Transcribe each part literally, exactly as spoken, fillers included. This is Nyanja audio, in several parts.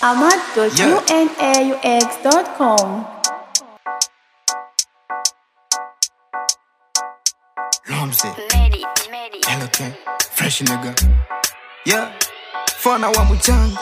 ahmad dot unaux dot com. Ramsey, Made it, made it. hello Ken, fresh nigga. Yeah, fana wa mchango.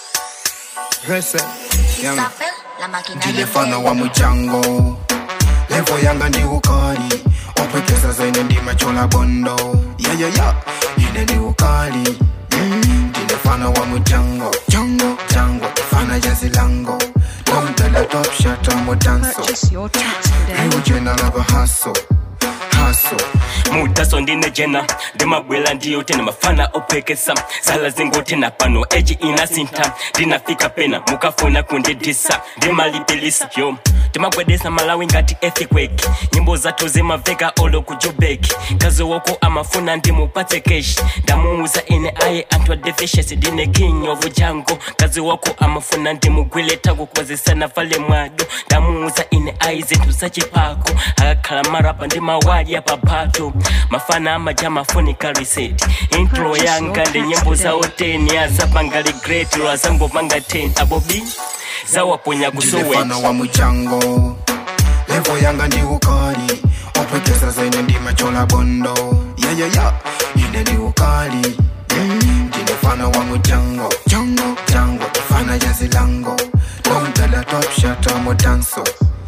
Rese, yanga. La máquina Jile de fana wa mchango. Levo yanga ndi ukali. Opwekeza zaine ndi machola bondo. Yeah, yeah, yeah. Ine ndi ukali. Mm, Jile fana wa mchango. Chango, chango. Fana jazi lango. Don't tell the top shot on my dancer. Purchase your tracks today. You general of a hustle. Hustle. Mutaso ndine jena ndimabwela ndiyo tena mafana opekesa sala zingo tena pano eji inasinta ndinafika pena mukafuna kundidisa ndimalipilisa yo ndimagwedesa malawi ngati earthquake nyimbo zathu zimaveka olo kujubeki kazi woko amafuna ndimupatse keshi ndamuuza ine aye anthu deficiency ndine king of jungle kazi wako amafuna ndimugwile tako kwazisana vale mwado ndamuuza ine aye zinthu zachipako akakhala marapa ndimawali apapato mafana amajama funika reset intro yanga ndi nyimbo za ten azapangali great lwazango panga ten abobi zawaponya kusowe Jilefana wa mchango. Levo yanga ndi ukali. Opwekeza zaine ndi machola bondo. Yeah, yeah, yeah. Ine ndi ukali. Mm, Jilefana wa mchango. Chango, chango. Fana jazi lango. Don't tell the top shot on my dancer.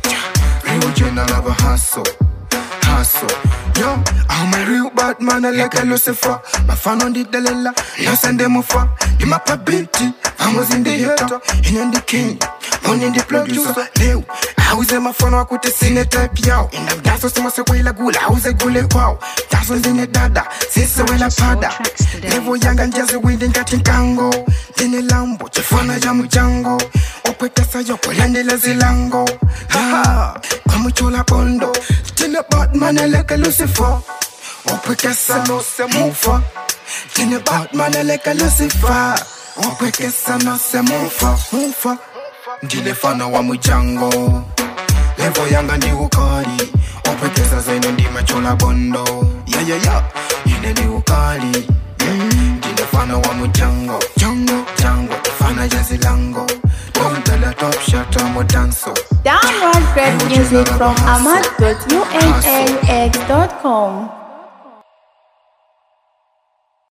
Real general of a hustle. Hustle. Yo, I'm a real bad man, I like a Lucifer. My fan on the Dalila, no send them far. You my pabiti, I was in the hater, in the king, money in the producer. Leo, I was in my phone, I could see the type yo. In the dance, so much away like gula, I was a gule wow. Dance was in the dada, sis away la pada. Level young and just a wedding catching kango. Then a lambo, Chifana Jamu Jango. Opekasa yoko, Landela Zilango. Ha, come with your bondo. Still a bad man, I like a Lucifer. Opekasa no se mufa. Still a bad man, I like a Lucifer. Opekasa no se mufa, mufa. Jile fana wa mchango. Levo yanga ndi ukali. Opekasa zaine ndi machola bondo. Yeah, yeah, yeah. Ine ndi ukali. Mm, Jile fana wa mchango. Chango, chango. Fana jazi lango. Don't tell the top shot on my dancer. Download great music from ahmad dot unaux dot com.